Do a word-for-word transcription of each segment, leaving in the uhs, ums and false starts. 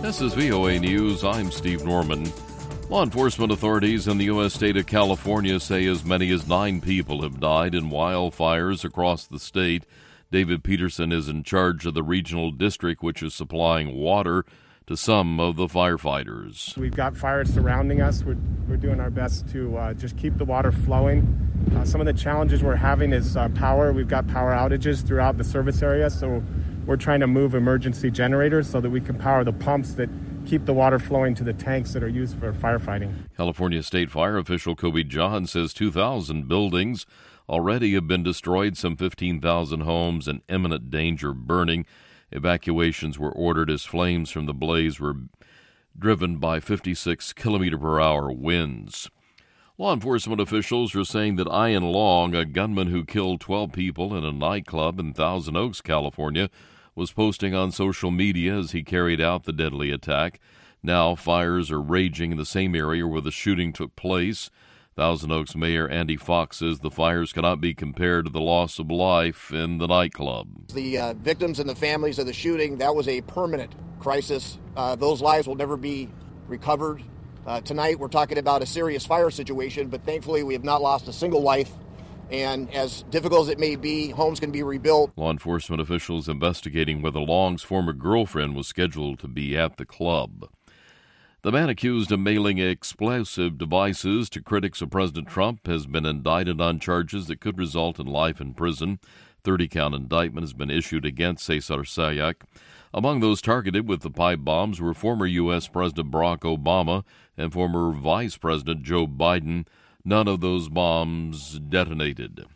This is V O A News. I'm Steve Norman. Law enforcement authorities in the U S state of California say as many as nine people have died in wildfires across the state. David Peterson is in charge of the regional district, which is supplying water to some of the firefighters. We've got fires surrounding us. We're, we're doing our best to uh, just keep the water flowing. Uh, some of the challenges we're having is uh, power. We've got power outages throughout the service area, so we're trying to move emergency generators so that we can power the pumps that keep the water flowing to the tanks that are used for firefighting. California State Fire official Kobe John says two thousand buildings already have been destroyed, some fifteen thousand homes in imminent danger of burning. Evacuations were ordered as flames from the blaze were driven by fifty-six kilometer per hour winds. Law enforcement officials are saying that Ian Long, a gunman who killed twelve people in a nightclub in Thousand Oaks, California, was posting on social media as he carried out the deadly attack. Now fires are raging in the same area where the shooting took place. Thousand Oaks Mayor Andy Fox says the fires cannot be compared to the loss of life in the nightclub. The uh, victims and the families of the shooting, that was a permanent crisis. Uh, those lives will never be recovered. Uh, tonight we're talking about a serious fire situation, but thankfully we have not lost a single life. And as difficult as it may be, homes can be rebuilt. Law enforcement officials investigating whether Long's former girlfriend was scheduled to be at the club. The man accused of mailing explosive devices to critics of President Trump has been indicted on charges that could result in life in prison. thirty-count indictment has been issued against Cesar Sayak. Among those targeted with the pipe bombs were former U S. President Barack Obama and former Vice President Joe Biden. None of those bombs detonated.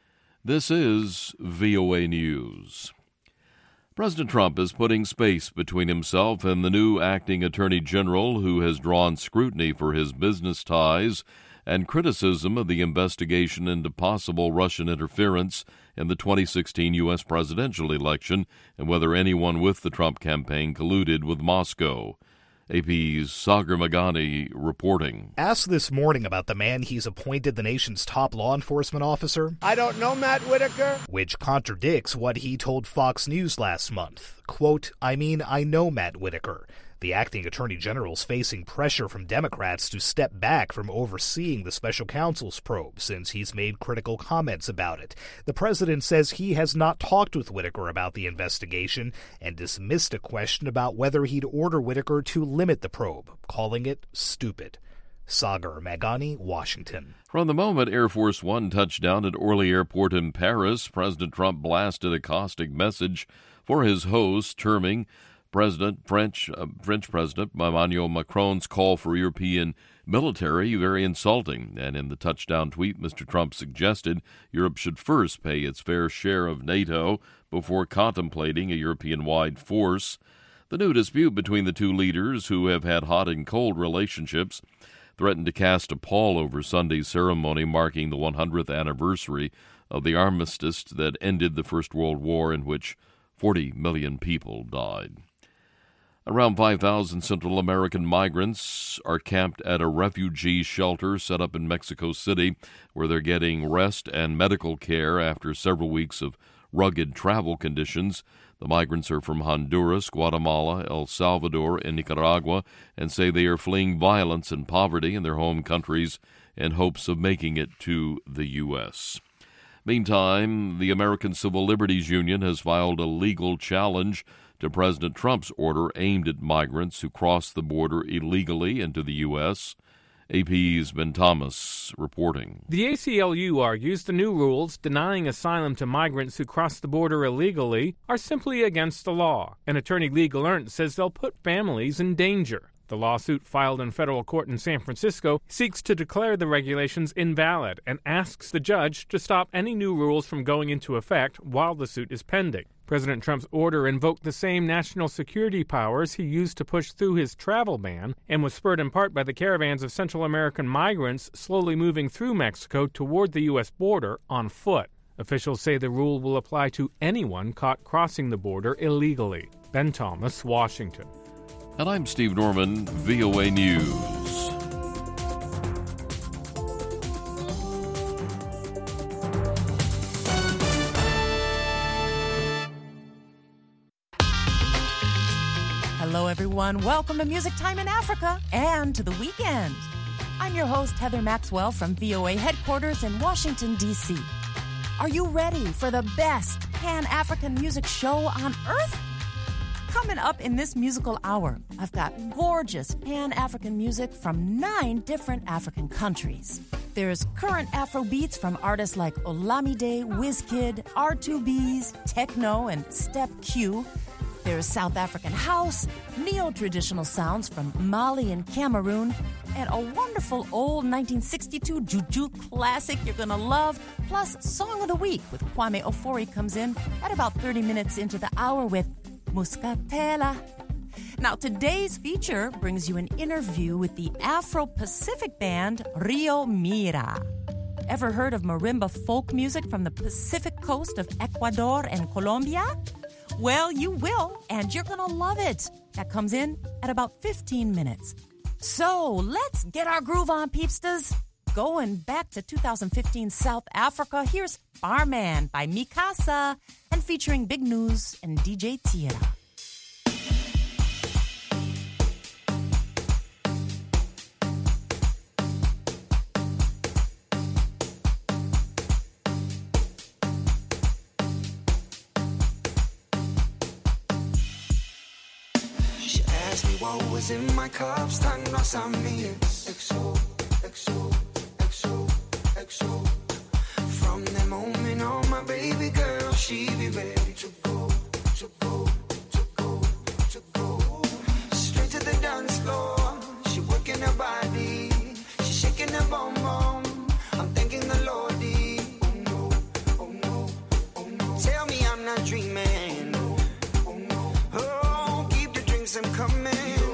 This is V O A News. President Trump is putting space between himself and the new acting Attorney General, who has drawn scrutiny for his business ties and criticism of the investigation into possible Russian interference in the twenty sixteen U S presidential election and whether anyone with the Trump campaign colluded with Moscow. A P's Sagar Meghani reporting. Asked this morning about the man he's appointed the nation's top law enforcement officer. I don't know Matt Whitaker. Which contradicts what he told Fox News last month. Quote, I mean, I know Matt Whitaker. The acting attorney general's facing pressure from Democrats to step back from overseeing the special counsel's probe since he's made critical comments about it. The president says he has not talked with Whitaker about the investigation and dismissed a question about whether he'd order Whitaker to limit the probe, calling it stupid. Sagar Meghani, Washington. From the moment Air Force One touched down at Orly Airport in Paris, President Trump blasted a caustic message for his host, terming President French uh, French President Emmanuel Macron's call for European military very insulting. And in the touchdown tweet, Mister Trump suggested Europe should first pay its fair share of NATO before contemplating a European-wide force. The new dispute between the two leaders, who have had hot and cold relationships, threatened to cast a pall over Sunday's ceremony marking the one hundredth anniversary of the armistice that ended the First World War, in which forty million people died. Around five thousand Central American migrants are camped at a refugee shelter set up in Mexico City, where they're getting rest and medical care after several weeks of rugged travel conditions. The migrants are from Honduras, Guatemala, El Salvador, and Nicaragua, and say they are fleeing violence and poverty in their home countries in hopes of making it to the U S. Meantime, the American Civil Liberties Union has filed a legal challenge to President Trump's order aimed at migrants who cross the border illegally into the U S. A P's Ben Thomas reporting. The A C L U argues the new rules denying asylum to migrants who cross the border illegally are simply against the law. And attorney Lee Gallant says they'll put families in danger. The lawsuit filed in federal court in San Francisco seeks to declare the regulations invalid and asks the judge to stop any new rules from going into effect while the suit is pending. President Trump's order invoked the same national security powers he used to push through his travel ban and was spurred in part by the caravans of Central American migrants slowly moving through Mexico toward the U S border on foot. Officials say the rule will apply to anyone caught crossing the border illegally. Ben Thomas, Washington. And I'm Steve Norman, V O A News. Hello, everyone. Welcome to Music Time in Africa and to the weekend. I'm your host, Heather Maxwell from V O A headquarters in Washington, D C Are you ready for the best Pan-African music show on earth? Coming up in this musical hour, I've got gorgeous Pan-African music from nine different African countries. There's current Afro beats from artists like Olamide, Wizkid, R two B's, Techno, and Step Q. There's South African house, neo-traditional sounds from Mali and Cameroon, and a wonderful old nineteen sixty-two Juju classic you're gonna love, plus Song of the Week with Kwame Ofori comes in at about thirty minutes into the hour with Muscatela. Now, today's feature brings you an interview with the Afro-Pacific band Rio Mira. Ever heard of marimba folk music from the Pacific coast of Ecuador and Colombia? Well, you will, and you're gonna love it. That comes in at about fifteen minutes. So, let's get our groove on, peepsters. Going back to two thousand fifteen South Africa, here's Barman by Mikasa and featuring Big News and D J Tira. What was in my cup, stand on some meals. X O, X O, X O, X O. From the moment on, my baby girl, she be ready to go, to go, to go, to go. Straight to the dance floor, she working her body, she shaking her bum bum. I'm thanking the Lordy. Oh no, oh no, oh no. Tell me I'm not dreaming. Oh no, oh, keep the drinks, I'm coming.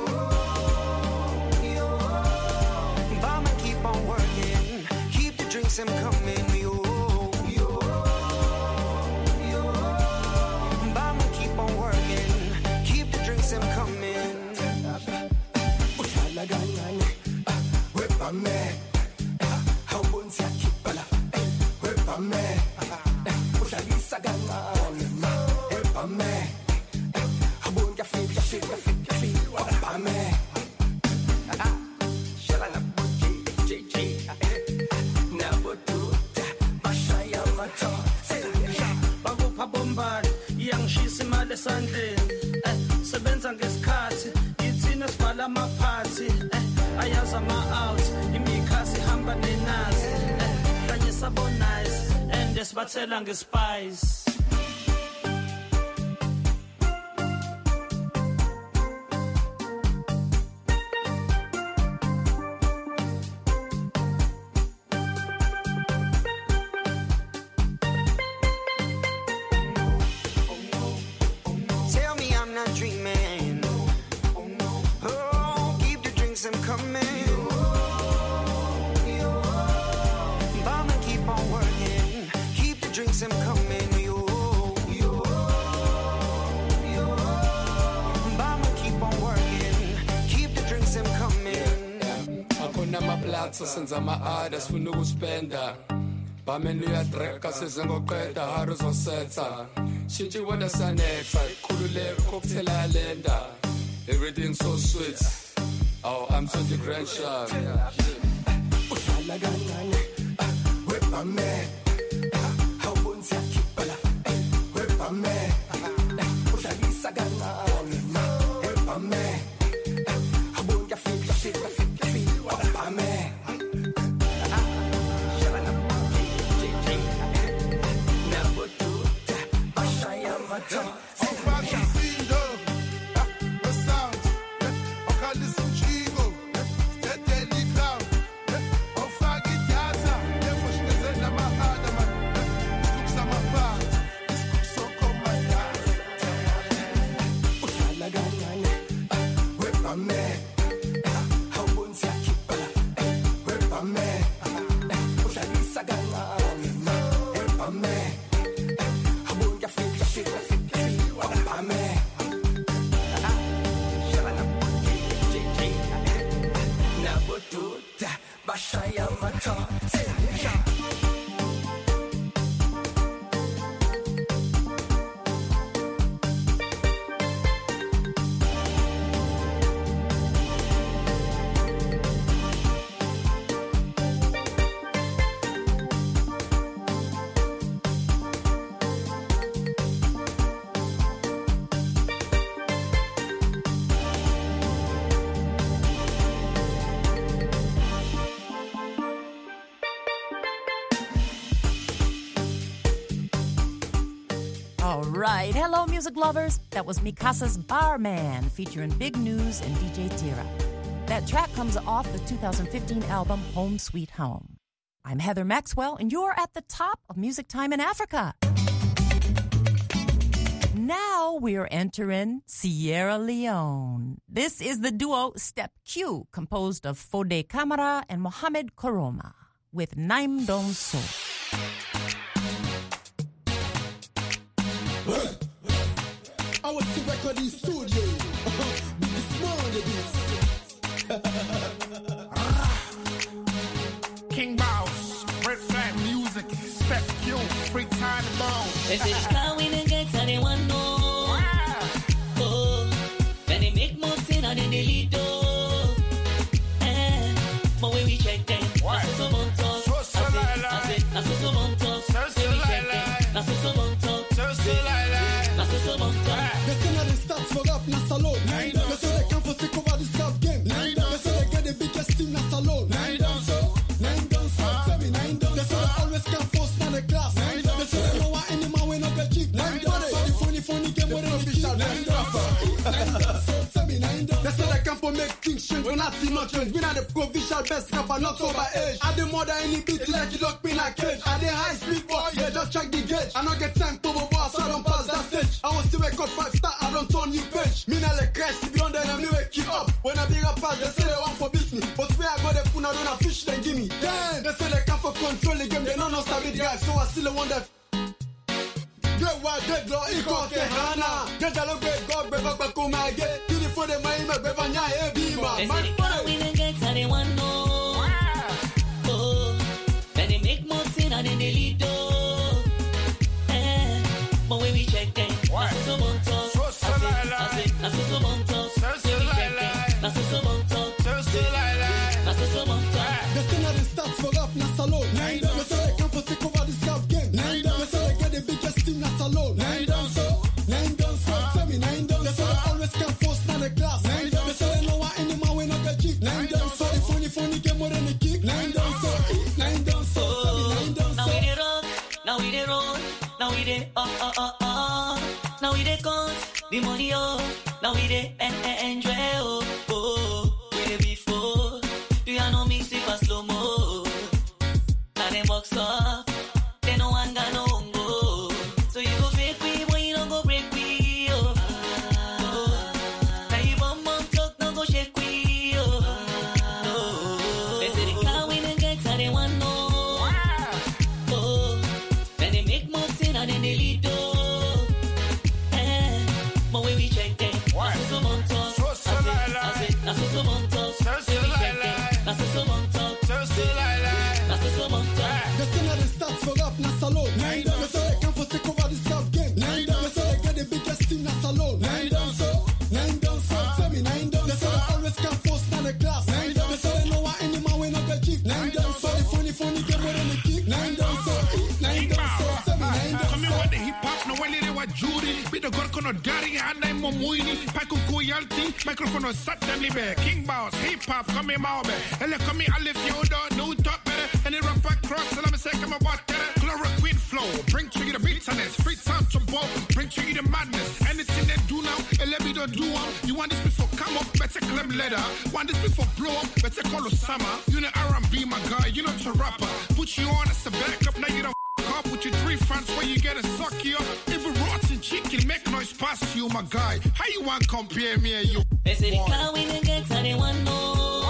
I'm coming, yo, yo, yo. Bama, keep on working, keep the drinks, I'm coming. Ushalaganyane, wepame, hawunsa kipala, wepame, ushalisaganyane, wepame, hawunja fit, fit, fit, fit, wepame. Esandleni sebenza ngesikhathi ithina sivala amaphathi ayaza ama-out imikhasi ihamba nenazi kanye sabonize and sibathela ngespice. Senza ma-ada sifuna ukuspenda bameni uyadreka sezengoqeda hard uzosetha shintshe wena sanexa ikhululeko cocktail ayalenda everything so sweet. Oh, I'm such a grand shot. Uhlala kancane webame hawunza kipala webame uhlisa kancane webame hawunja fika fika fika fika webame. All right. Hello, music lovers. That was Mikasa's Barman featuring Big News and D J Tira. That track comes off the two thousand fifteen album Home Sweet Home. I'm Heather Maxwell, and you're at the top of Music Time in Africa. Now we're entering Sierra Leone. This is the duo Step Q, composed of Fode Camara and Mohamed Koroma, with Naim Don So. I was to record in studio. Be small on the beats. King Boss, Red Flag Music, Step Q, Freak Time and Bone. They say the car we didn't get, so they want no. Oh, when they make moves in and then they lead though. Eh, but when we check them, that's so so montos. I say, that's so so montos. When we check them, that's so so montos. They say now they start for up, na salon. They say they come for take over the South game. They say they get the biggest team, na salon. Nine down so, nine down so, tell me nine down. They say they always come first, na the class. They say they know what any man when not the cheap. Nine down so, the funny funny game with the official. Nine down so, nine down so, tell me nine down. They say they come for make things change, we not see no change. We not the provincial best rapper, not over age. I the more than any beat like you lock me like cage. I the high speed boy, yeah just check the gauge. I not get time to go boss, I don't pass that stage. I want to record five star, I don't turn you page. Me not like Christ, if you don't then I'm me wake you up. When I be a pass, they say they want for beat me. But where I go, they put out on a fish, then give me. Damn, they say they come for control the game, they don't know savage guys, so I still want that. Get what they draw, equal to Hana. Get a look at God, but back home I get. Till the for the money, my baby, and I be my. They say the car we didn't get, so they want no. Oh, when they make moves in and then they lead though. Eh, but when we check them, that's so montos. I say, that's so montos. When we check them, that's so montos. That's so montos. They say now they start for up, na salon. They say they come for take over the South game. They say they get the biggest team, na salon. Nine down so, nine down so, tell me nine down. They say they always come first, na the class. They say they know what any man when not the cheap. Nine down so, the funny funny game more than the kick. Nine down so, nine down so, tell me nine down so. Now we dey rock, now we dey roll, now we dey up, up, up, up. Now we dey count the money up, now we dey en en enjoy oh oh. We dey before, do you know me see for slow mo? Now them box up, they no one got no go. So you go fake me, but you don't go break me oh. Oh. Now you bum bum talk, no go shake me oh. Oh. They say the car we didn't get, so they want no. Oh, when they make moves in and then they lead though. But when we check them, that's so montos. I say, that's so montos. When we check them, that's so montos. That's so montos. They say now they start for up, na salon. They say they come for take over the South game. They say they get the biggest team, na salon. Nine down so, nine down so, tell me nine down. They say they always come first, na the class. They say they know what any man when not the cheap. Nine down so, the funny funny game with the kick. Nine down so, nine down so, tell me nine down so. Come here with the hip hop, no one they were Judy. Be the girl kono dari and I'm momuini. Paku koyalty, microphone sat them libe. King Boss, hip hop, come here maube. Ele come here alif you don't know top better. And it rap across, and I'm say come on what better. Chloroquine flow, bring to you the bitterness. Free sound to ball, bring to you the madness. Anything they do now, ele me don't do um. You want this before come up, better claim leather. Want this before blow up, better call Osama. You know R and B my guy, you know to rapper. Put you on as a backup, now you don't up with your three fans where you get a suck you up. Even rotten chicken make noise past you, my guy. How you want compare me and you? They say the car we didn't get, so they want no.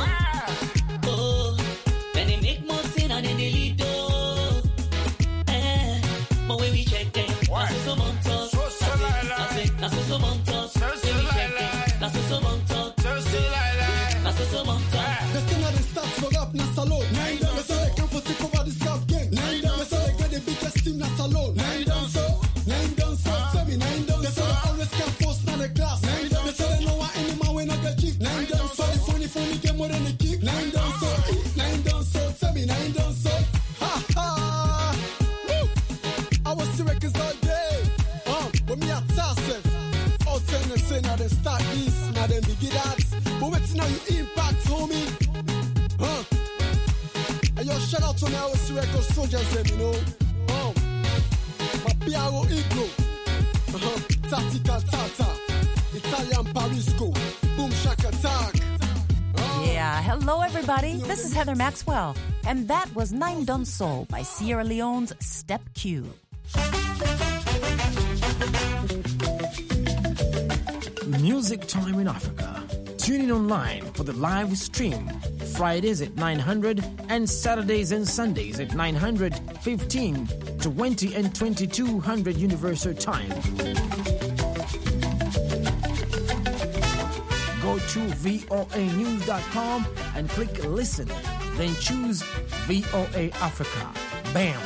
Oh, when they make moves in and then they lead though. Eh, but when we check them, that's so montos. I say, that's so montos. When we check them, that's so montos. That's so montos. They say now they start for up, na salon. They say they come for take over the South game. They say they get the biggest team, na salon. Nine down so, nine down so, tell me nine down. They say they always come first, na the class. They say they know what any man when not the cheap. Nine down so, the funny funny game more than the kick. Nine down so, nine down so, tell me nine down so. Ha ha! Woo! I was the records all day. Um, when me at Tassef, all ten and say now they start this, now they begin that. But wait now you impact, homie. Huh? And yo, shout out to my O C record soldiers, them, you know. Um, my P R O Iglo, Uh-huh. Tactical tata. Italian Parisco. Boom shaka tag. Yeah, hello everybody. This is Heather Maxwell, and that was Nine Dun Soul by Sierra Leone's Step Q. Music Time in Africa. Tune in online for the live stream. Fridays at nine hundred and Saturdays and Sundays at nine hundred, fifteen, twenty, and twenty-two hundred Universal Time. Go to V O A news dot com and click listen. Then choose V O A Africa. Bam!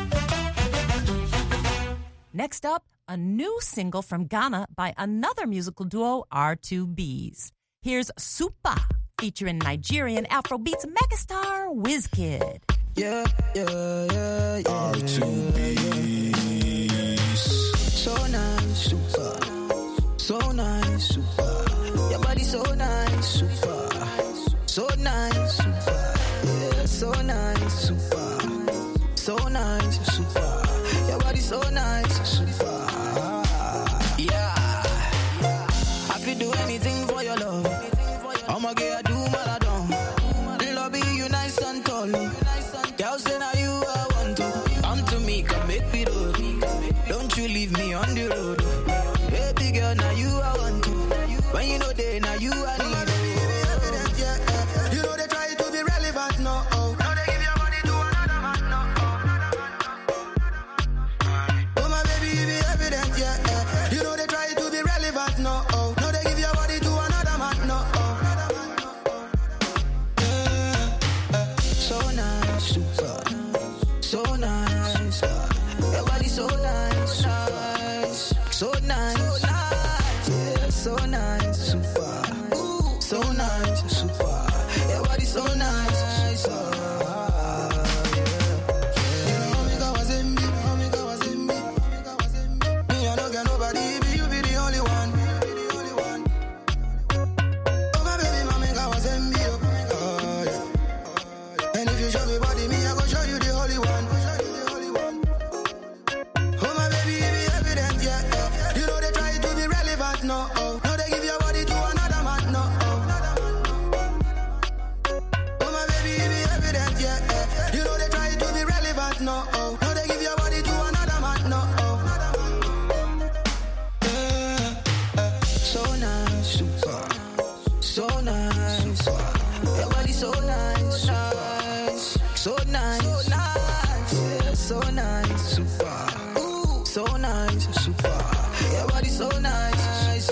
Next up, a new single from Ghana by another musical duo, R two B's. Here's Supa, featuring Nigerian Afrobeats megastar Wizkid. Yeah, yeah, yeah, yeah. R two B's. So nice, super. So nice, super. Your body so nice, super. So nice, super. Yeah, so nice, super. So nice, super. Your body so nice, super. Yeah. I could do anything for your love. I'ma get a do maladon. Love you nice and tall. Girl say now you I want to. Come to me, come make me road. Don't you leave me on the road. Baby girl, now you I want to. When you know they, now you I need. Evident, yeah. You know they try to be relevant, no. Oh. Now they give your money to another man, no. Oh my baby, you be evident, yeah. You know they try to be relevant, no. Oh. Now they give your body to another man, no. Oh. So nice, super. So nice. Your body so nice, nice. So nice, yeah, so nice, super. So nice, super. Your body so nice, uh, yeah. Omega was in me, Omega was in me. Me, I don't get nobody, be you be the only one. Oh my baby, Omega was in me, oh yeah. And if you show me body, me, I go show you the holy one. Oh my baby, you be evident, yeah. You know they try to be relevant, no. Oh. Now they give your body to another man, no. Oh, oh my baby, you be evident, yeah. You know they try to be relevant, no. Oh. Now they give your body to another man, no. Oh. Yeah, uh, so nice, super. So nice. Your body so nice, nice. So nice, so nice. Yeah, so nice, super. So nice, super. Your body so nice, nice. Uh,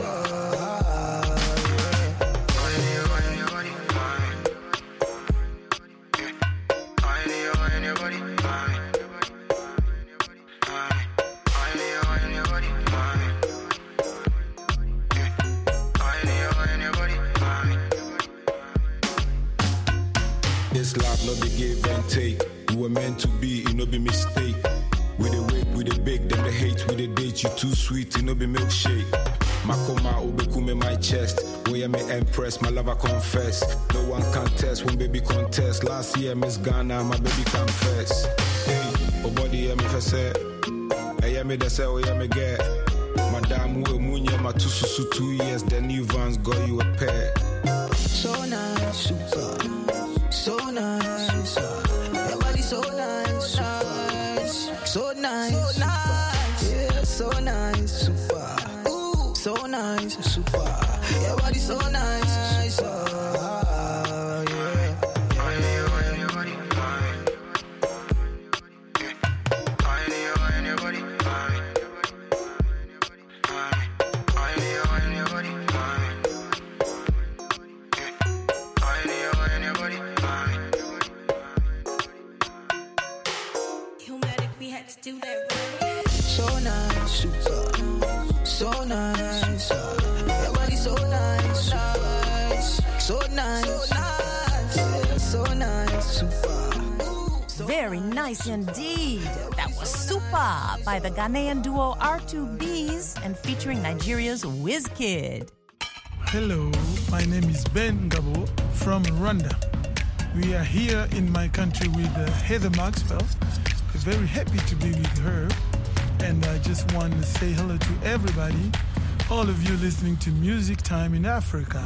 This life no be give and take. We were meant to be, it no be mistake. We the wait, we the bake, them the hate, we the date. You too sweet, it no be milkshake. Makoma obekume my chest. We am empress, my lover confess. No one can test when baby contest. Last year Miss Ghana, my baby confess. Hey, oh body yeah me for say. Hey yeah me the say, oh yeah me get. Madam we munye my two susu two years. The new Vans got you a pair. So nice, super. So nice. Your body so nice, nice. So nice, so nice. Yeah, so nice, super. So nice, super. Your body so nice, uh, yeah. So nice, super. So nice. Your body so nice, nice. So nice, yeah, so nice, super. Very nice indeed. That was Supa by the Ghanaian duo R two B's and featuring Nigeria's Wizkid. Hello, my name is Ben Gabo from Rwanda. We are here in my country with uh, Heather Maxwell. We're very happy to be with her. And I just want to say hello to everybody, all of you listening to Music Time in Africa.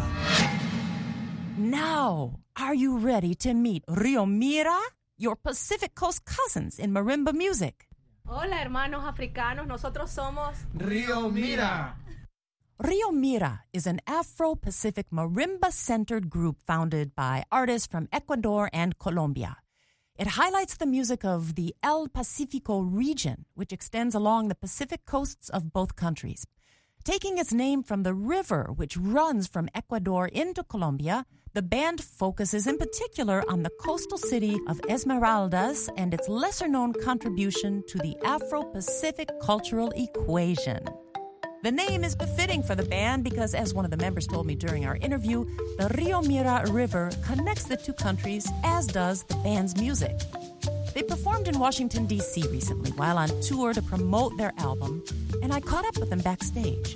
Now, are you ready to meet Rio Mira, your Pacific Coast cousins in marimba music? Hola, hermanos africanos. Nosotros somos Rio Mira. Rio Mira is an Afro-Pacific marimba-centered group founded by artists from Ecuador and Colombia. It highlights the music of the El Pacifico region, which extends along the Pacific coasts of both countries. Taking its name from the river which runs from Ecuador into Colombia, the band focuses in particular on the coastal city of Esmeraldas and its lesser-known contribution to the Afro-Pacific cultural equation. The name is befitting for the band because, as one of the members told me during our interview, the Rio Mira River connects the two countries, as does the band's music. They performed in Washington, D C recently while on tour to promote their album, and I caught up with them backstage.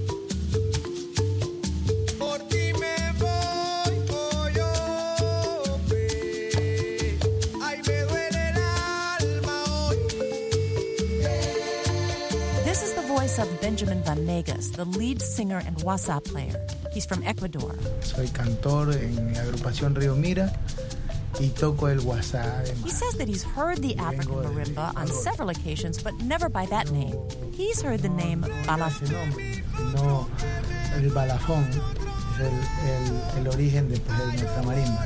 Of Benjamin Vanegas, the lead singer and wasa player. He's from Ecuador. Soy cantor en la agrupación Rio Mira y toco el wasa. He says that he's heard the African marimba on several occasions, but never by that name. He's heard the name balafón. No, el balafón es el, el, el origen de, pues, de nuestra marimba.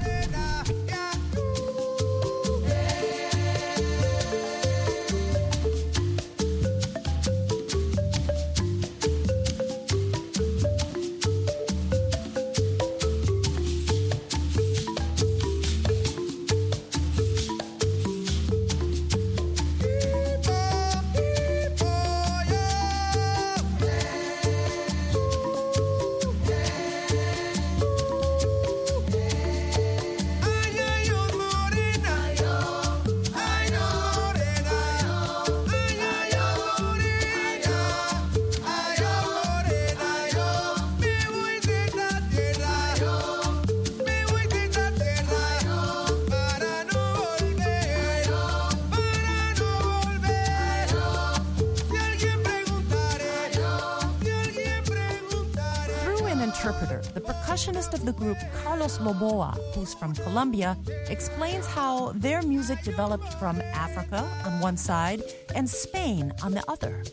Interpreter, the percussionist of the group, Carlos Loboa, who's from Colombia, explains how their music developed from Africa on one side and Spain on the other.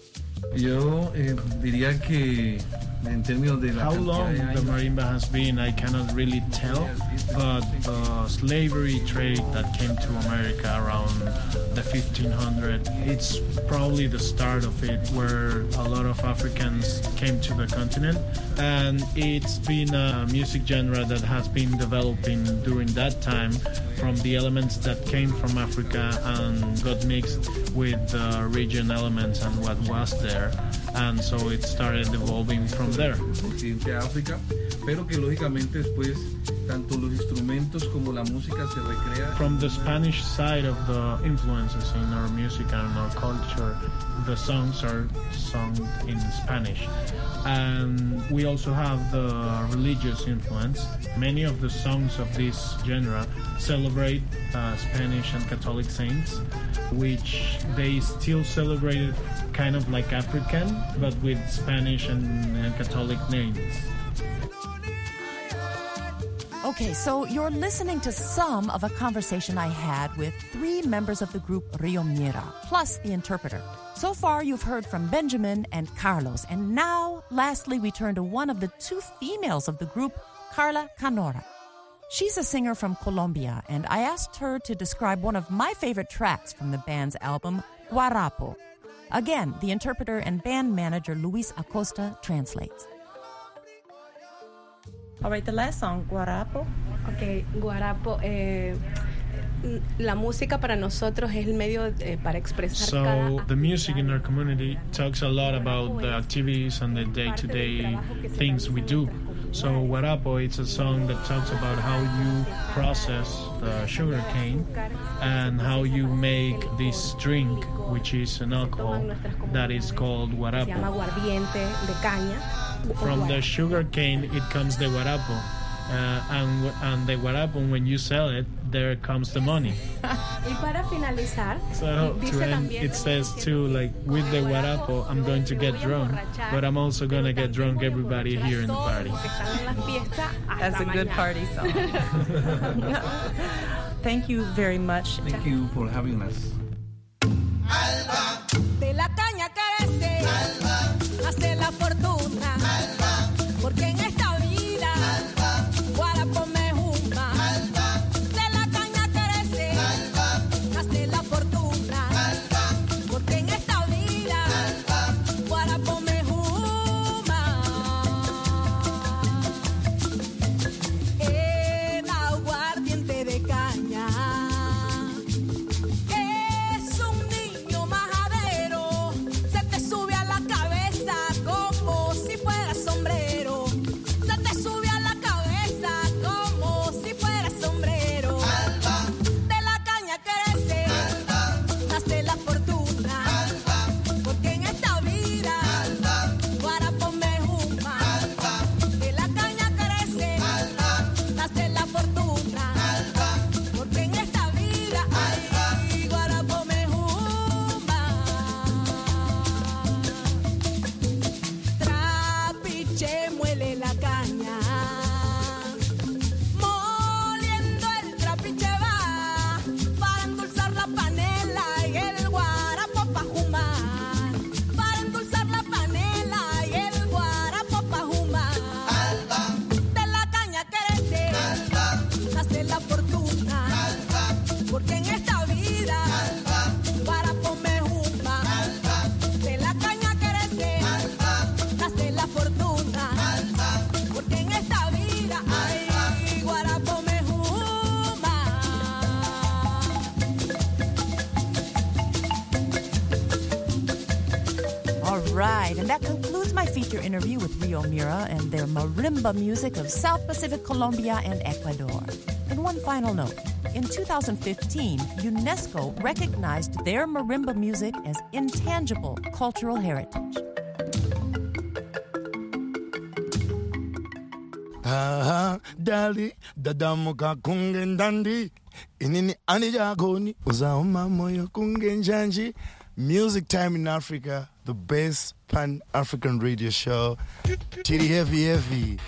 Yo eh, diría que en términos de la How long cantidad de the años, marimba has been, I cannot really tell, but the slavery trade that came to America around the fifteen hundreds, it's probably the start of it, where a lot of Africans came to the continent, and it's been a music genre that has been developing during that time from the elements that came from Africa and got mixed with the region elements and what was there, and so it started evolving from there. Occidente África, pero que lógicamente después tanto los instrumentos como la música se recrea. From the Spanish side of the influences in our music and our culture, the songs are sung in Spanish. And we also have the religious influence. Many of the songs of this genre celebrate uh, Spanish and Catholic saints, which they still celebrated kind of like African, but with Spanish and, and Catholic names. Okay, so you're listening to some of a conversation I had with three members of the group Rio Mira, plus the interpreter. So far, you've heard from Benjamin and Carlos, and now, lastly, we turn to one of the two females of the group, Carla Canora. She's a singer from Colombia, and I asked her to describe one of my favorite tracks from the band's album, Guarapo. Again, the interpreter and band manager Luis Acosta translates. All right, the last song, Guarapo. Okay, Guarapo. Eh, la música para nosotros es el medio eh, para expresar cada. So the music in our community talks a lot about the activities and the day-to-day things we do. So Guarapo, it's a song that talks about how you process the sugar cane and how you make this drink, which is an alcohol that is called Guarapo. Se llama aguardiente de caña. From the sugar cane, it comes the Guarapo. Uh, and and the Guarapo, when you sell it, there comes the money. Y para finalizar, So dice to end, también it says too, like with the guarapo, I'm going to get drunk, but I'm also gonna get drunk everybody here in the party. That's a good party song. Thank you very much. Thank you for having us. De la caña carece, hace la fortuna, porque en esta vida guarapo me juma. De la caña carece, hace la fortuna, porque en esta vida guarapo me juma. El aguardiente de caña es un niño majadero, se te sube a la cabeza como si fuera sombrero, se te sube a la cabeza como si fuera sombrero. De la caña crece, nace la fortuna, porque en esta vida guarapo me juma. De la caña crece, nace la fortuna, porque en esta vida ay, guarapo me juma. Trapiche muele la caña, moliendo el trapiche va, para endulzar la panela y el guarapo pa' jumar, para endulzar la panela y el guarapo pa' jumar. De la caña crece, nace la fortuna, porque en esta vida guarapo me juma. De la caña crece, nace la fortuna, porque en esta vida ay, guarapo me juma. All right, and that concludes my feature interview with Rio Mira and their marimba music of South Pacific Colombia and Ecuador. And one final note. In two thousand fifteen, UNESCO recognized their marimba music as intangible cultural heritage. Ah, dali dadamuka kungendandi inini anijagoni uzaoma moyo kungenjanji. Music Time in Africa, the best pan-African radio show. Titty heavy heavy.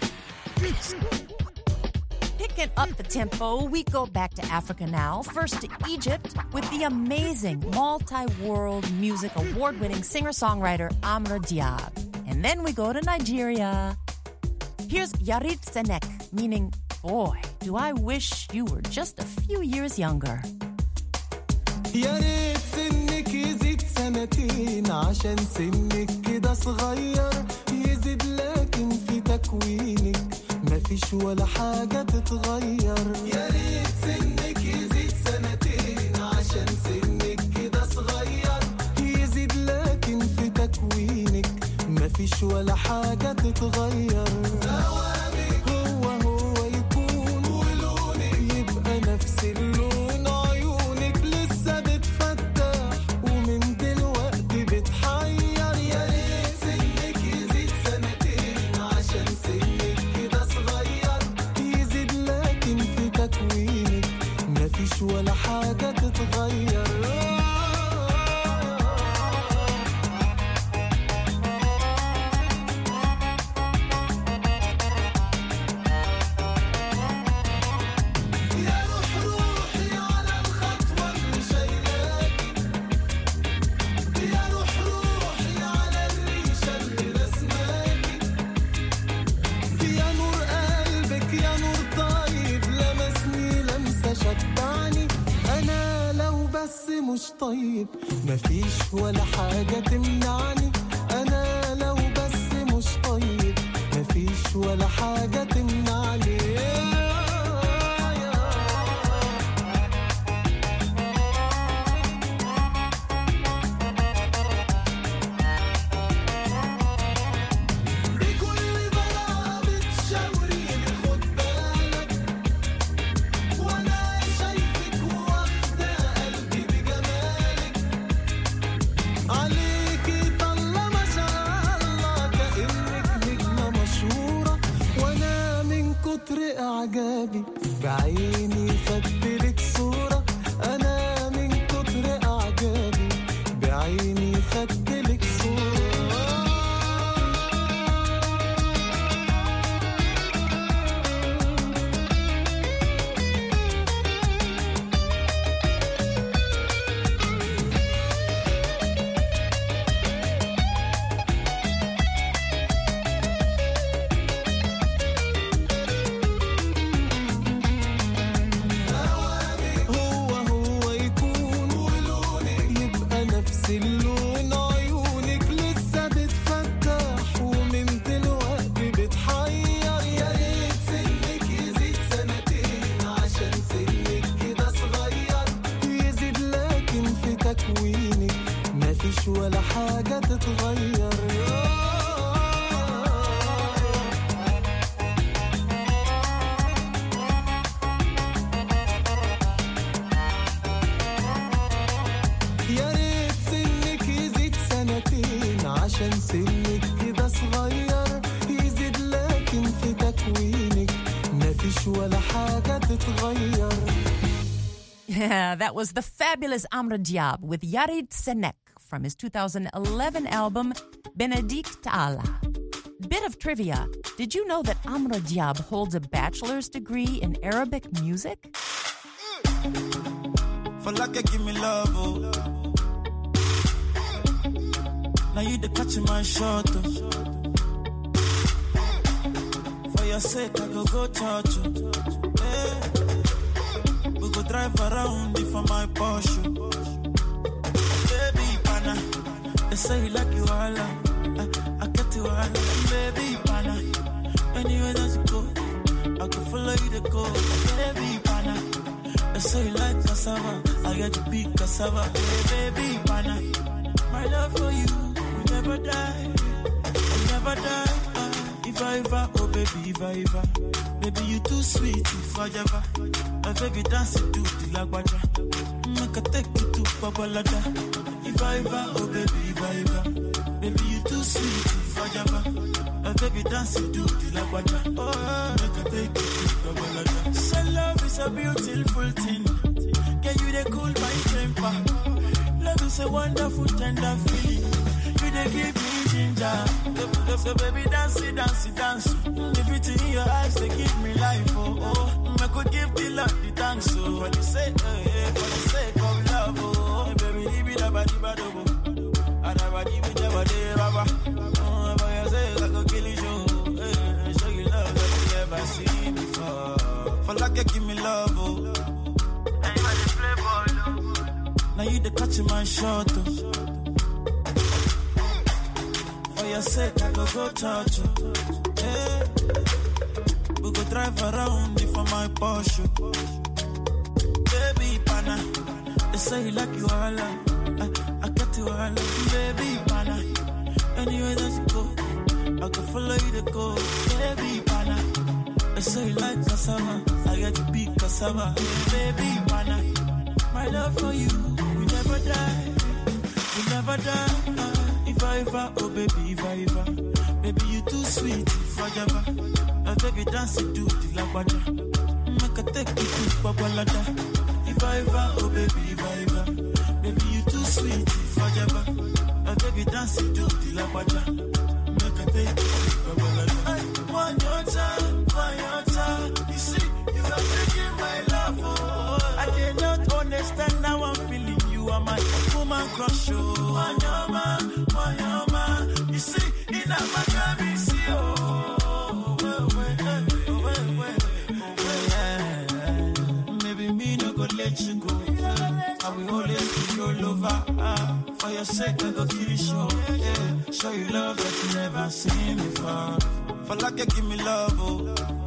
Picking up the tempo, we go back to Africa now. First to Egypt with the amazing multi-world music award-winning singer-songwriter Amra Diab. And then we go to Nigeria. Here's Yarit Senek, meaning, boy, do I wish you were just a few years younger. يا ريت سنك يزيد سنتين عشان سنك كده صغير يزيد لكن في تكوينك مفيش ولا حاجة تتغير. يا ريت سنك يزيد سنتين عشان سنك كده صغير يزيد لكن في تكوينك مفيش ولا حاجة تتغير. دوامك هو هو يكون ولونك يبقى نفس اللون. ولا حاجة تتغير. يا روح روحي على الخطوة اللي شايلاكي، يا روح روحي على الريشة اللي رسماكي، يا نور قلبك يا نور طيب لمسني لمسة شبعني. أنا لو بس مش طيب مفيش ولا حاجة تمنعني. أنا لو بس مش طيب مفيش ولا حاجة تمنعني. إعجابي بعيني خدتلك صورة. أنا علشان سنك كده صغير يزيد لكن في تكوينك مفيش ولا حاجة تتغير. Yeah, that was the fabulous Amra Diab with Yarid Senek from his two thousand eleven album Benedict Allah. Bit of trivia. Did you know that Amra Diab holds a bachelor's degree in Arabic music? For like you give me love, oh. Now you the catch my shot, oh. For your sake, I go go church, oh. Hey. We go drive around it for my Porsche. Baby, pana, they say you like you all, I, I get you all, baby, pana. Anywhere that you go, I can follow you to go, baby, pana. They say you like cassava, I get to be cassava, hey, baby, pana. My love for you will never die, will never die. Uh, if I ever, oh baby, if I ever, baby you too sweet, if I ever. My baby dance it to the lagwaja. Make a take you to Babalada. If I ever, oh baby, if I ever. Baby, you too sweet, if I ever. My baby dance it to the lagwaja. Oh, make a take you to Babalada. So love is a beautiful thing. Can you they cool my temper? Love is a wonderful, tender feeling. You they give me ginger. So baby, dance it, dance it, dance. The beauty in your eyes, they give me life, oh, oh. I could give the love the thanks, so for the sake, uh, for the sake of love, oh. Hey, baby, leave it up, body, body, I never give it up, body, rubber. Oh, for your sake, I could kill you, hey, show you love that you never seen before. For like you give me love, oh. Hey, you the play ball, oh. Now you the catch my shot, oh. For your sake, I could go touch you, hey. We go drive around it for my Porsche. Baby, pana, they say you like you all, I, I get you all, baby, pana. Anywhere that you go, I can follow you to go, baby, pana. They say you like cassava, I get to be cassava, baby, pana. My love for you, we never die, we never die. Uh, if I ever, oh baby, if I ever, baby you too sweet, if I ever. My baby dance it to the lagwaja. Make a take you to Babalada. If I ever, oh baby, if I ever. Baby you too sweet, if I ever. My baby dance it to the lagwaja. Make a take you to Babalada. One your time, one your time. You see, you are taking my love, oh. I cannot understand now I'm feeling you are my woman crush, oh. One your man, one your man. You see, in a Miami, see, oh. Let you go. I will always be your lover. Ah, for your sake, I go kill you, show. Yeah. Show you love that you never seen before. For like you give me love, oh.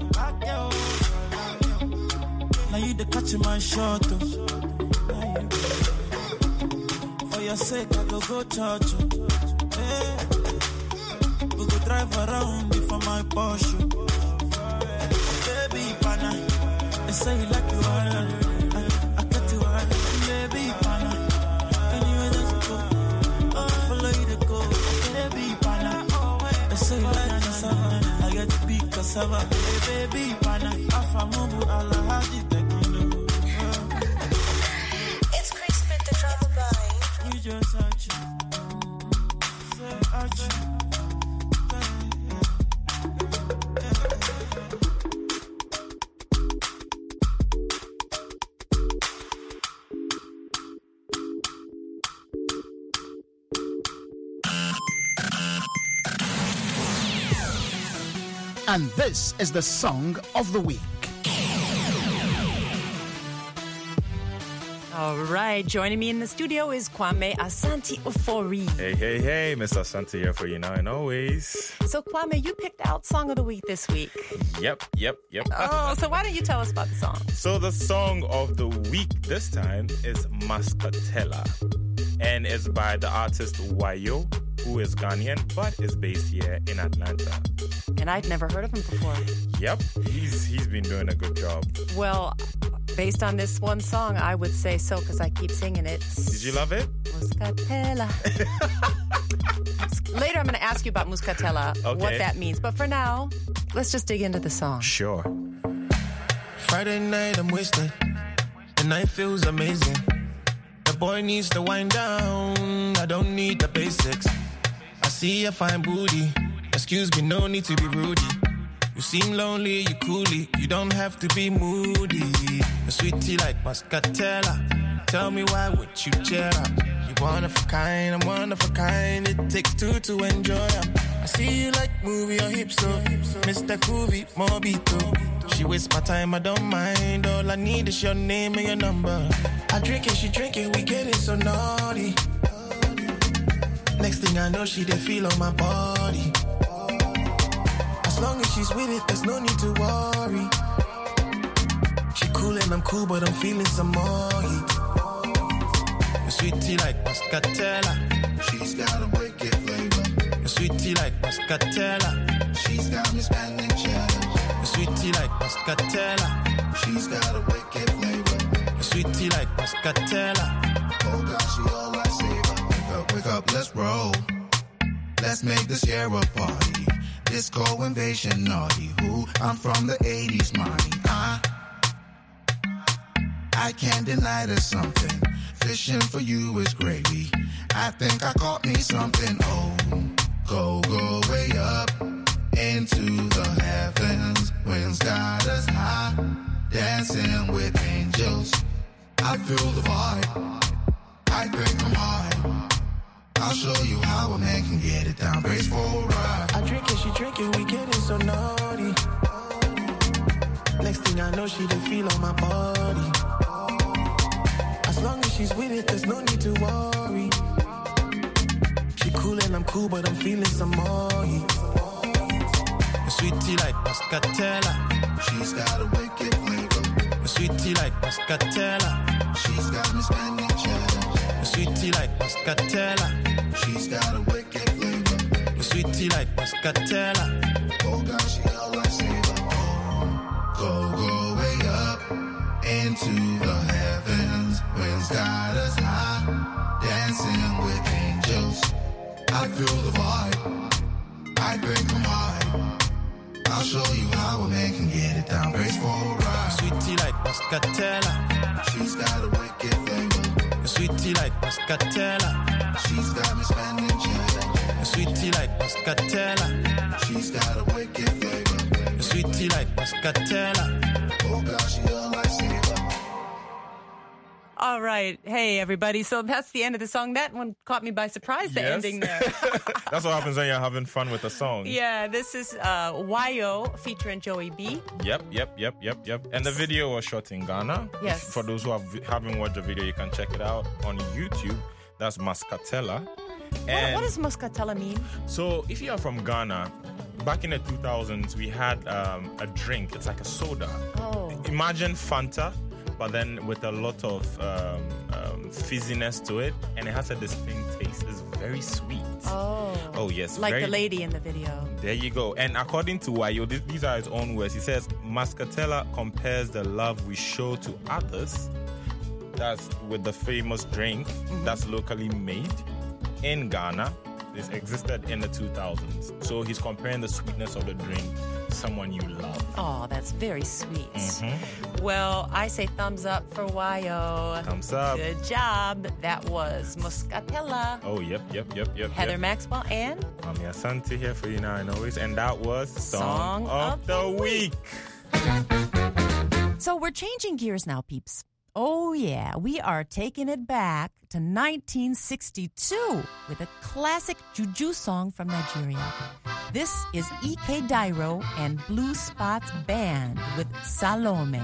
Now you the catch my shot, oh. For your sake, I go go church, oh. Yeah. We go drive around it for my Porsche. Baby, pana, they say you like you all. Baby, pana, anywhere that you go, I'll follow you to go. Baby, pana, I say you like cassava, I get to be cassava. Baby, pana, afamubu ala hadi tekino. It's Crispin the drama guy. You just arch, say arch. And this is the Song of the Week. All right, joining me in the studio is Kwame Asante Ofori. Hey, hey, hey, Mister Asante here for you now and always. So, Kwame, you picked out Song of the Week this week. Yep, yep, yep. Oh, so why don't you tell us about the song? So the Song of the Week this time is Mascatella. And it's by the artist Wayo, who is Ghanaian, but is based here in Atlanta. And I'd never heard of him before. Yep, he's he's been doing a good job. Well, based on this one song, I would say so, because I keep singing it. Did you love it? Muscatella. Later, I'm going to ask you about muscatella, Okay. what that means. But for now, let's just dig into the song. Sure. Friday night, I'm wasted. The night feels amazing. The boy needs to wind down. I don't need the basics. I see a fine booty. Excuse me, no need to be rude. You seem lonely, you coolly. You don't have to be moody. A sweetie like muscatella. Tell me why would you cheer up? You one of a kind, I'm one of a kind. It takes two to enjoy up. I see you like movie or hips, so Mister Groovy, Mobito. She wastes my time, I don't mind. All I need is your name and your number. I drink it, she drink it, we get it so naughty. Next thing I know, she dey feel on my body. As long as she's with it, there's no need to worry. She cool and I'm cool, but I'm feeling some more heat. A sweetie like muscatella. She's got a wicked flavor. A sweetie like muscatella. She's got me spending cheddar. A sweetie like muscatella. She's got a wicked flavor. A sweetie like muscatella. Oh gosh, she all I savor. Wake up, wake up, let's roll. Let's make this year a party. Disco invasion naughty. Who? I'm from the eighties, mommy. I, I can't deny there's something. Fishing for you is gravy. I think I caught me something. Oh, go, go way up into the heavens. Winds got us high, dancing with angels. I feel the vibe. I think I'm high. I'll show you how a man can get it down. Brace for a ride. I drink it, she drink it, we get it so naughty. Next thing I know, she done feel on my body. As long as she's with it, there's no need to worry. She cool and I'm cool, but I'm feeling some more heat. A sweetie like muscatella. She's got a wicked flavor. A sweetie like muscatella. She's got me spending cheddar. A sweetie like muscatella. She's got a wicked flavor. A sweetie like muscatella. Oh gosh, she all I savor. Oh, go, go way up into the heavens. Winds got us high, dancing with angels. I feel the vibe. I think I'm high. I'll show you how a man can get it down. Brace for a ride. Sweetie like muscatella. She's got a wicked flavor. A sweetie like muscatella. She's got me spending cheddar. A sweetie like muscatella. She's got a wicked flavor. A sweetie like muscatella. Oh gosh, she all I savor. All right. Hey, everybody. So that's the end of the song. That one caught me by surprise, the Yes. ending there. That's what happens when you're having fun with a song. Yeah, this is uh, Y O featuring Joey B. Yep, yep, yep, yep, yep. And the video was shot in Ghana. Yes. For those who have, haven't watched the video, you can check it out on YouTube. That's Muscatella. What, And what does muscatella mean? so if you are from Ghana, back in the two thousands, we had um, a drink. It's like a soda. Oh. Imagine Fanta, but then with a lot of um, um, fizziness to it. And it has a distinct taste. It's very sweet. Oh. Oh, yes. Like very, the lady in the video. There you go. And according to Wayo, this, these are his own words. He says, Muscatella compares the love we show to others. That's with the famous drink Mm-hmm. that's locally made in Ghana. This existed in the two thousands. So he's comparing the sweetness of the drink to someone you love. Oh, that's very sweet. Mhm. Well, I say thumbs up for Y O. Thumbs up. Good job. That was Muscatella. Oh, yep, yep, yep, yep. Heather yep. Maxwell and Mami Asante here for you now and always. And that was Song, Song of, of the, the Week. So we're changing gears now, peeps. Oh, yeah, we are taking it back to nineteen sixty-two with a classic juju song from Nigeria. This is E K Dairo and Blue Spots Band with Salome.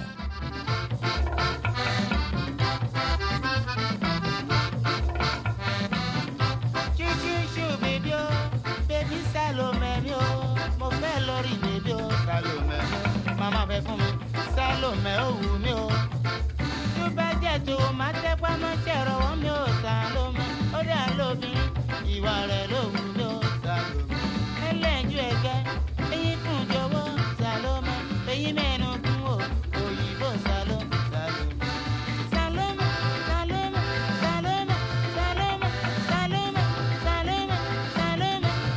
Juju, baby, oh, baby Salome, mi o, mo fẹ́ lórí baby o, Salome, mi o, mama fẹ́ fún mi, Salome ó wù mí o. Tó bá jẹ́ tó máa tẹ́pá mọ́ṣẹ́ rọwọ́ mi ò Salome, ó dà lóbi, ìwà rẹ̀ ló wù mí o Salome. Ẹlẹ́jú ẹ̀gẹ́, eyín fún jọ̀wọ́ Salome, eyín mẹ́nu kún o, òyìnbó Salome, Salome. Salome, Salome, Salome, Salome, Salome, Salome, Salome,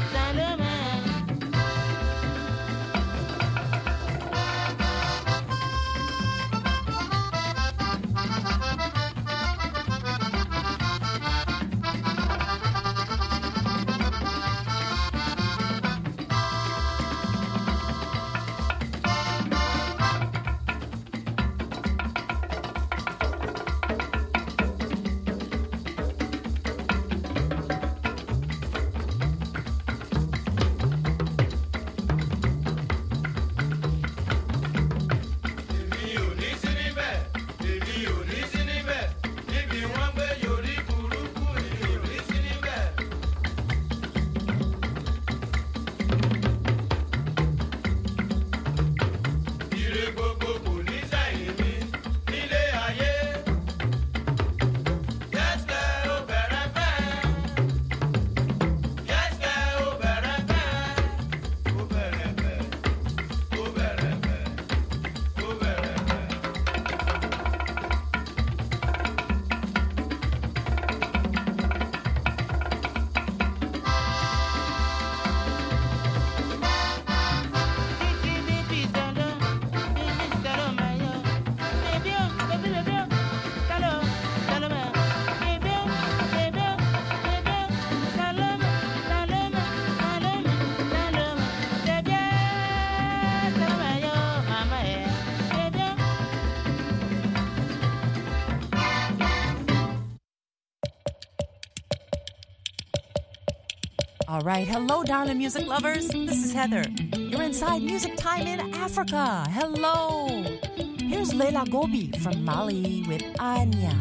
All right, hello, darling music lovers. This is Heather. You're inside Music Time in Africa. Hello. Here's Leila Gobi from Mali with Anya.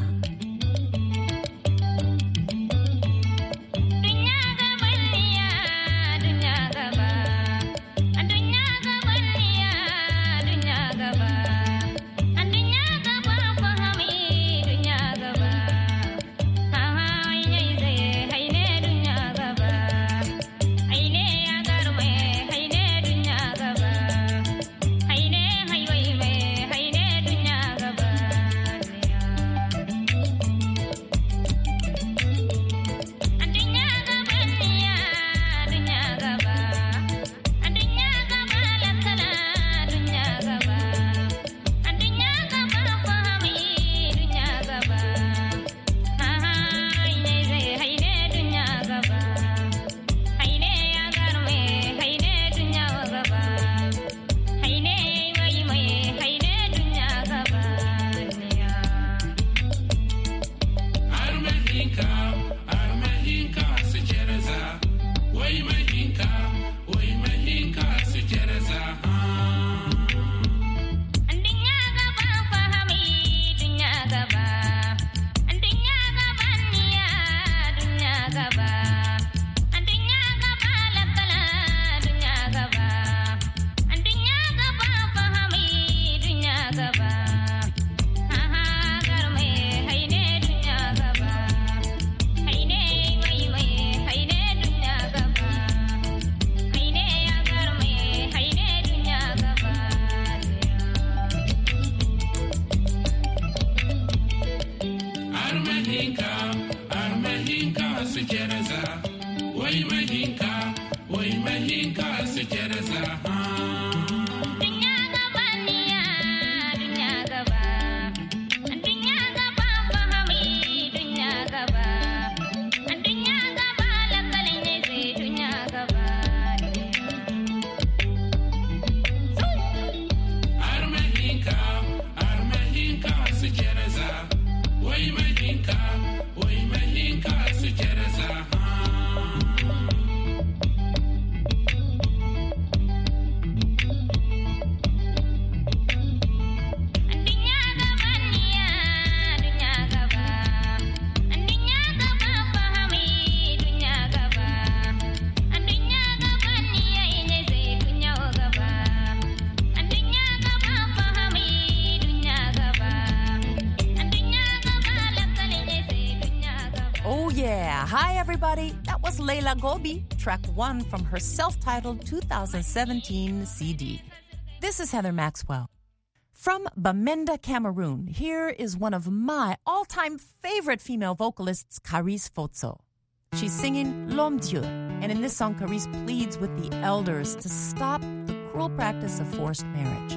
Hi, everybody. That was Leila Gobi, track one from her self-titled two thousand seventeen C D. This is Heather Maxwell. From Bamenda, Cameroon, here is one of my all-time favorite female vocalists, Carice Fotso. She's singing L'Homme Dieu, and in this song, Carice pleads with the elders to stop the cruel practice of forced marriage.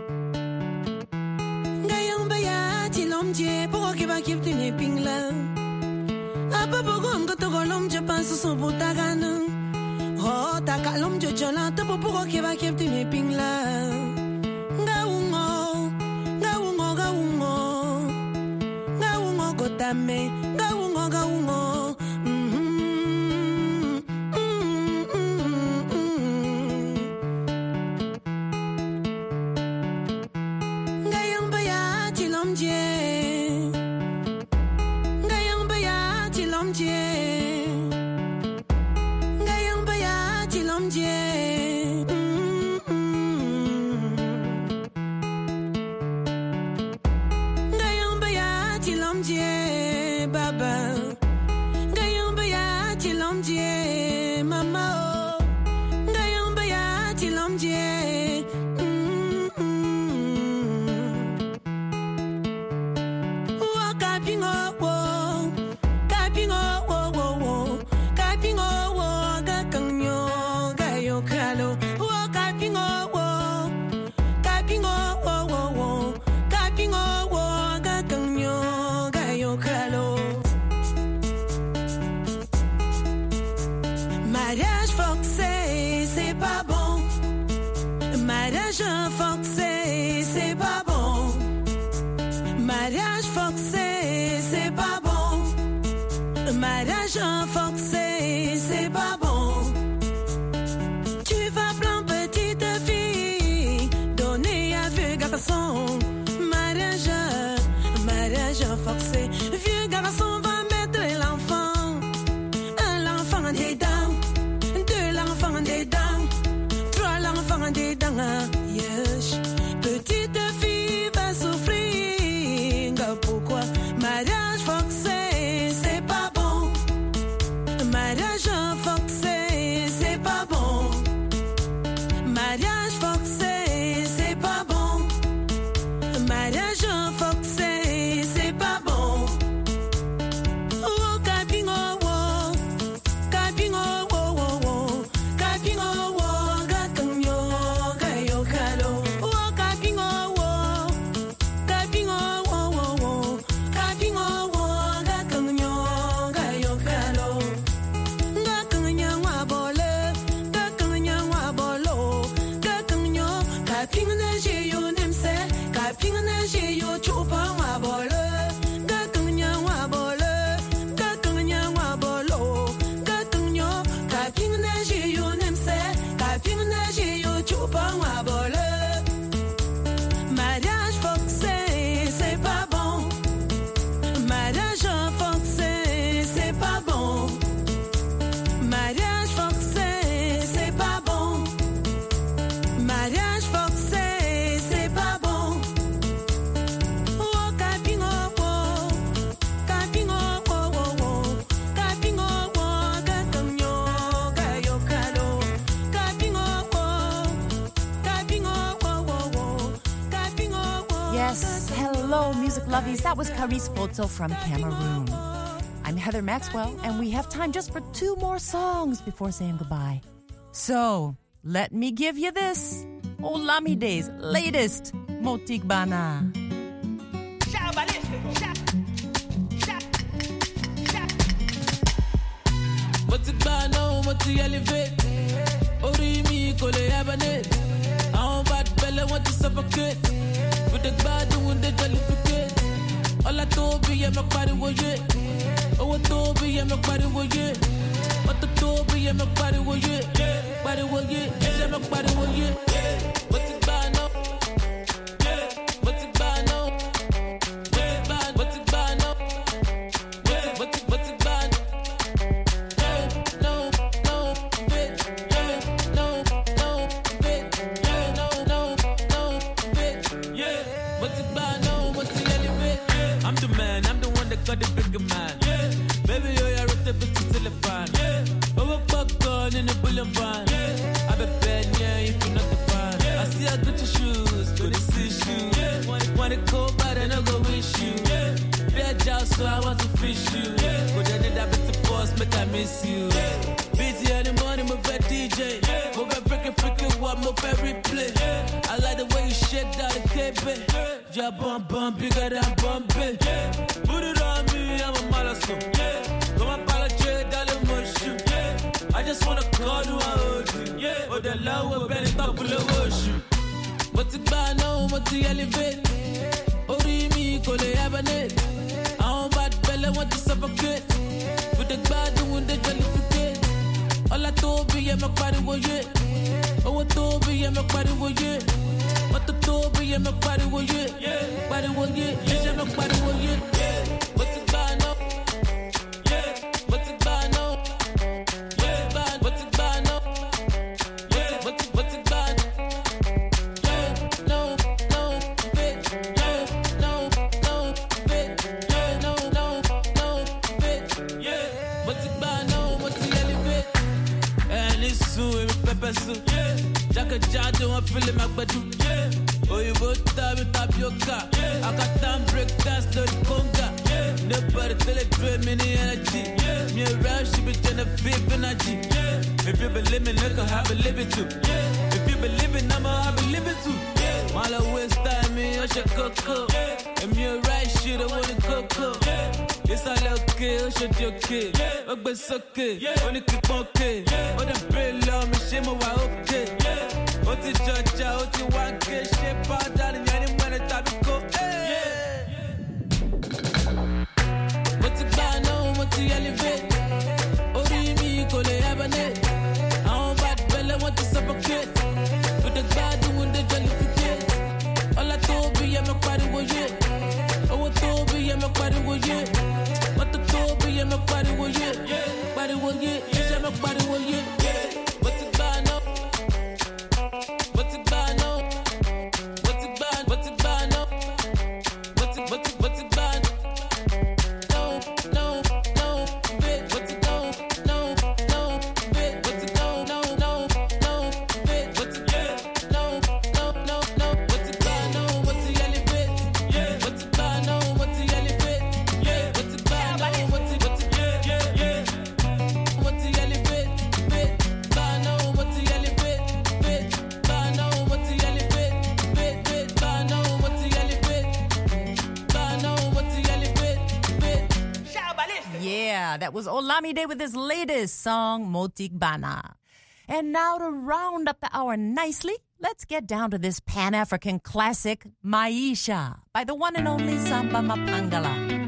Apa bogom goto golom je panso so butaganu ho ta kalom jo jola to popo ke ba ke tine pingla nga ungo nga ungo ga ungo nga ungo gotame nga ungo ga ungo nga yang ba ya tilom je forcé, c'est pas bon. Mariage forcé, c'est pas bon. Tu vas prendre petite fille, donner à vieux garçon. Mariage, mariage forcé. Vieux garçon va mettre l'enfant. L'enfant dedans, deux l'enfant dedans, trois l'enfant dedans. Yes. Petite fille va souffrir. Pourquoi? Mariage forcé, c'est pas bon. Mariage forcé, c'est pas bon. Mariage forcé, c'est pas bon. Mariage forcé, c'est pas bon. Oh, cabine, oh, oh. Cabine, oh, oh, oh, oh. Cabine, oh, oh. Gakanyo, gayo, kalo. Oh, cabine, oh, oh. Cabine, oh, oh, oh, oh. Cabine, oh, oh. Gakanyo, gayo, kalo. Gakanya wabole, gakanya wabolo, gakanyo, kaping na jiyo nimse, kaping na jiyo chupa wabole, gakanya wabole, gakanya wabolo, gakanyo, kaping na jiyo nimse, kaping na jiyo chupa wabole. Mariage forcé, c'est pas bon. Mariage forcé, c'est pas bon. Mariage forcé, c'est pas bon. Mariage forcé, c'est pas bon. Oh, cabine, oh, oh. Cabine, oh, oh, oh, oh. Cabine, oh, oh. Gakanyo, gayo, kalo. Cabine, oh, oh. Cabine, oh, oh, oh, oh. Cabine, oh, oh. Yes, hello, music lovies. That was Caris Photo from Cameroon. I'm Heather Maxwell, and we have time just for two more songs before saying goodbye. So, let me give you this. Olamide's latest, Motik Bana. What's it by now? What's the elevate? Ori mi kole abane. I'm bad fella want to suffocate. With the bad doing the jollificate. All I told me, I'm a party with it. Oh, I told me, I'm a party with it. What the told me, I'm a party with it. Party with it. I'm a party with it. What's it by now? What's it by now? What's it by? What's it by now? What's it? What's it? What's it by? No, no, bitch. No, no, bitch. No, no, no, bitch. Yeah. What's it by now? What's the elevate? I'm the man. I'm the one that got the bigger man. Yeah. Baby, yo, I wrote the bitch till the fan. Yeah. Over popcorn in the bullion van. Yeah. I be bad, yeah, if you're not the fan. Yeah. I see I got your shoes, good to see shoes. Yeah. Want it, want it cold, but I no go wish you. Yeah. Bad job, so I want to fish you. Yeah. But then that bit the boss, make I miss you. Yeah. Busy in the morning, move at D J. Yeah. Move at freaking, freaking, what move at replay. Yeah. I like the way you shake down the cape. Yeah. Yeah, bump, bump, bigger than bumpy. Yeah. Put it on me, I'm a malasso. Yeah. Come on, apologize, darling, mushroom. Yeah. I just wanna call you, I hold you. Yeah. Oh, the love will be the top of the ocean. What's it by now? What's the elevate? Ori mi kole abane. I'm bad fella want to suffocate. With the bad doing the jollificate. All I told me, I'm a party with it. Oh, I told me, I'm a party with it. What the told me, I'm a party with it. Party with it. Yeah, I'm a party with it. What's it by now? Yeah. What's it by now? What's it by? What's it by now? Yeah. What's it? What's it by? Yeah. No, no, bitch. Yeah. No, no, bitch. Yeah. No, no, no, bitch. Yeah. What's it by now? What's the elevate? And it's so pepper soup. Yeah. Jacka Jado, I'm feeling my badu. Yeah. Oh, you both time with tapioca. Yeah. I got time break dance to the conga. Yeah. Nobody tell it dream in the energy. Yeah. Me around, she be trying to feel energy. Yeah. If you believe me, look, I believe it too. Yeah. If you believe it, I'ma I believe it too. Yeah. While I waste time, me, I should cook. Yeah. And me right shit, I wanna cook. Yeah. It's all okay, I should be okay. Yeah. I'm okay. Yeah. Only keep okay. Yeah. Oh, the brain love me, shame, I okay. Yeah. What the judge, what you want, get shit, darling, any money, type of go. Yeah. will yeah. What the door be in my body will yeah. Body will yeah. Yeah, my body will yeah. Yeah. What's it by now? What's it by now? What's it by? What's it by now? What's it? What's it? What's it by? No, no, no, bitch. What's it? No, no, no, bitch. What's it? No, no, no, no, bitch. What's it? Yeah. No, no, no, no. What's it by? No, what's it? Yelly bitch. Yeah. What's it by? No, what's it? Yelly bitch. Yeah. What's it by? No, what's it? What's it? Yeah, yeah, yeah. What's it? Yelly bitch, bitch. By no, what's it? Yelly bitch, bitch. By no, what's it? Yelly bitch, bitch, bitch. By no, what's it? Yelly bitch. By no, what's it? Yelly bitch, bitch. Yeah, that was Olamide with his latest song, Motik Bana. And now to round up the hour nicely, let's get down to this Pan-African classic, Maisha, by the one and only Samba Mapangala.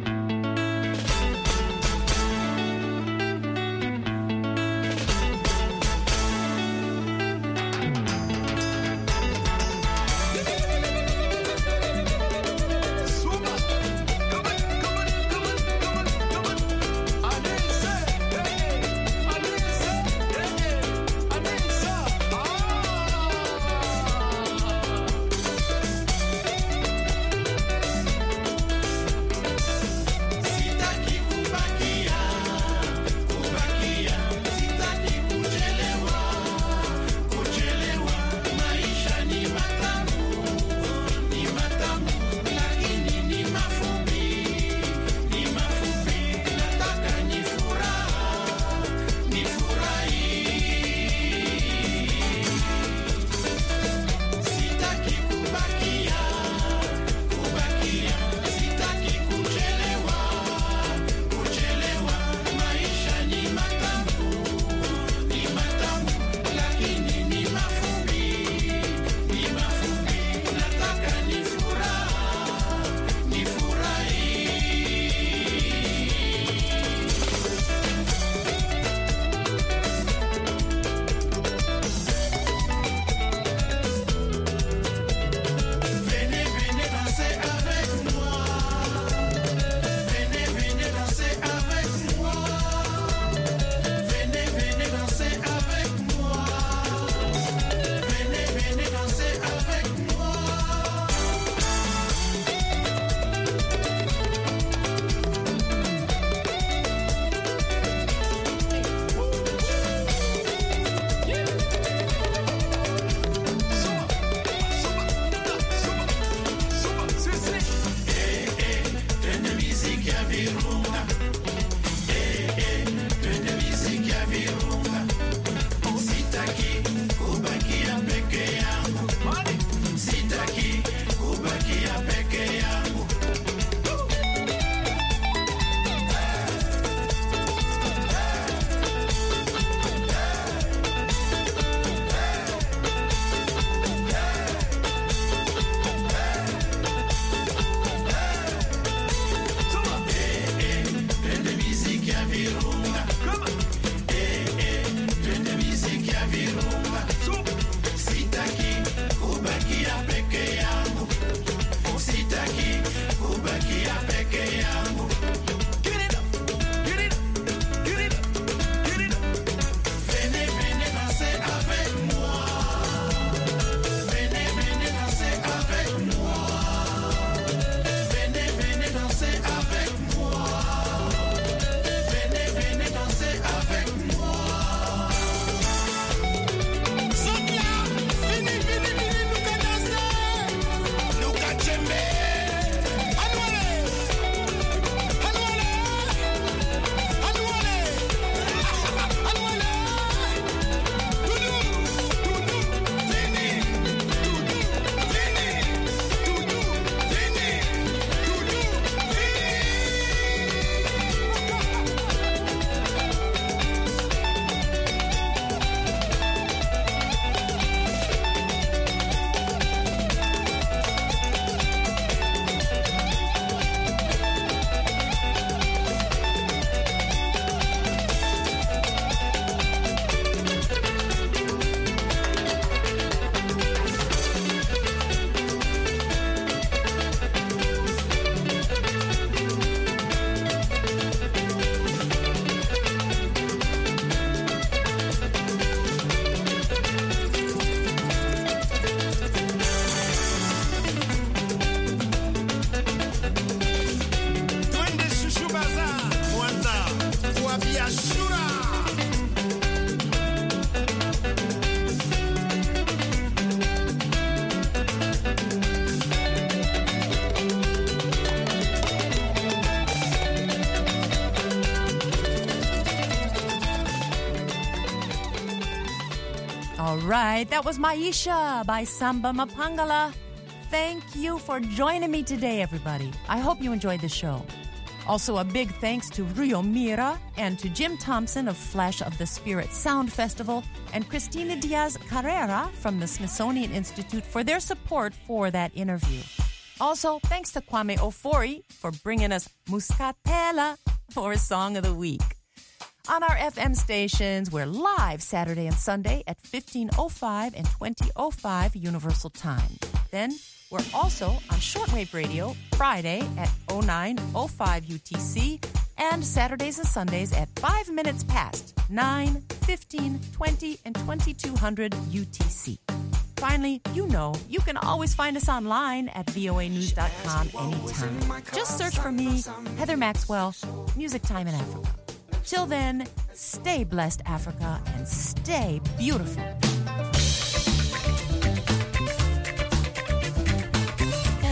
right, that was Maisha by Samba Mapangala. Thank you for joining me today, everybody. I hope you enjoyed the show. Also, a big thanks to Rio Mira and to Jim Thompson of Flash of the Spirit Sound Festival and Cristina Diaz Carrera from the Smithsonian Institute for their support for that interview. Also, thanks to Kwame Ofori for bringing us Muscatella for Song of the Week. On our F M stations, we're live Saturday and Sunday at fifteen oh five and twenty oh five Universal Time. Then, we're also on shortwave radio Friday at oh nine oh five U T C and Saturdays and Sundays at five minutes past nine, fifteen, twenty, and twenty-two hundred U T C. Finally, you know, you can always find us online at voa news dot com anytime. Just search for me, Heather Maxwell, Music Time in Africa. Till then, stay blessed, Africa, and stay beautiful.